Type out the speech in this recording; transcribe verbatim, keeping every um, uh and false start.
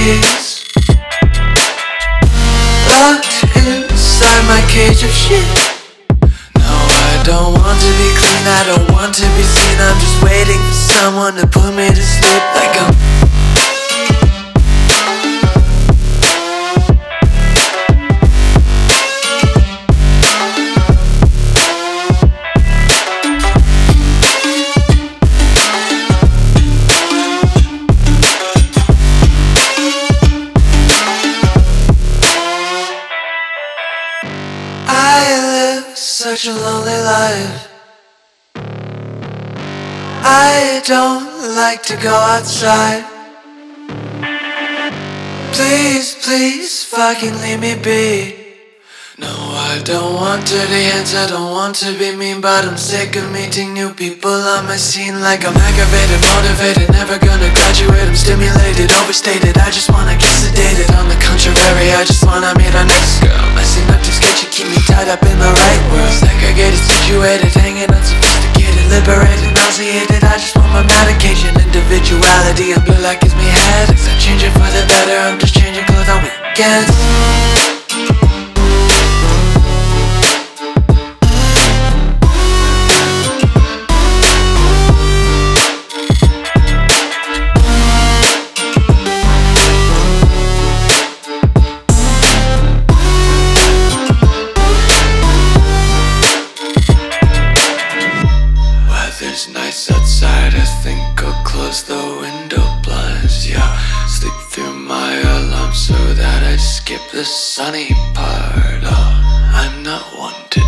keys, locked inside my cage of shit. No, I don't want to be clean, I don't want to be seen. I'm just waiting for someone to put me to sleep. Like I'm I live such a lonely life. I don't like to go outside. Please, please fucking leave me be. No, I don't want dirty hands, I don't want to be mean, but I'm sick of meeting new people on my scene. Like I'm aggravated, motivated, never gonna graduate. I'm stimulated, overstated, I just wanna get sedated. On the contrary, I just wanna meet our next girl. Messy, not too sketchy, keep me tied up in the right world. Segregated, situated, hanging unsophisticated, liberated, nauseated. I just want my medication, individuality, and blue light gives me headaches. I'm changing for the better, I'm just changing clothes on weekends. There's nights outside, I think I'll close the window blinds. Yeah, sleep through my alarm so that I skip the sunny part. Oh, I'm not one to